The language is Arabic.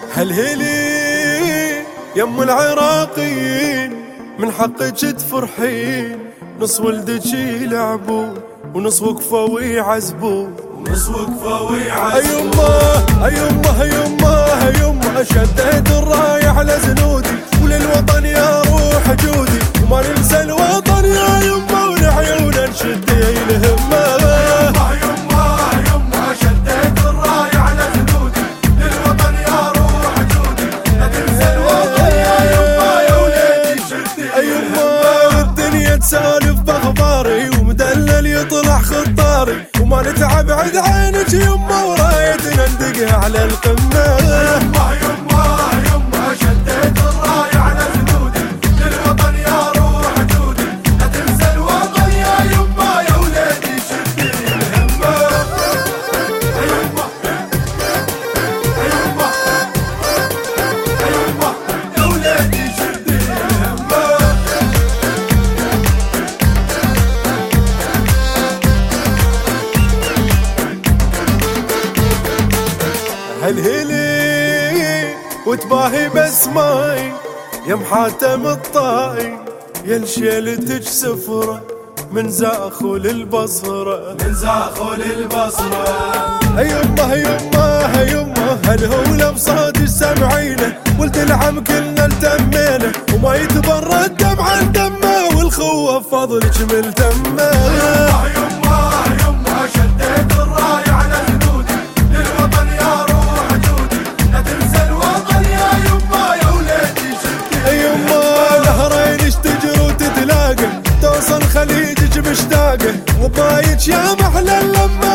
هالهيلي يم العراقيين من حقك تفرحين، نص ولدك يلعبون ونص وقفوا ويعزبون، أيما أيما أيما أيما شديت الراية على زنودي، وللوطن يا روح جودي وما ننسى الوطن يا يما، ولعيونا نشد الهمة. تسالف باخباري ومدلل يطلع خطاري، وما نتعب عند عينك يما ورايتنا ندق على القمه. يما يما يما شديت الرايه على جنودي، للوطن يا روح جودي، لا تنسى الوطن يا يما يا ولادي شدي الهمه. يما يما يما يا ولادي شدي الهمه. هالهيلي وتباهي بسماي يا محاتم الطاي، يا لشيلتك سفرة من زاخو للبصرة، يما يما يما هالهولة بصادي سمعينه، ولد العم كلنا التمينه، وما يتبرد دم عن دمه والخوة بفضلك ملتمه. يما يما يما شديت الراية على جنودي، للوطن يا روح جودي، لا تنسى الوطن يا يما يا ولادي شدي. يما نهرين اشتجر وتتلاقى، توصل خليجك مشتاقه، وبايك يا محلى اللمه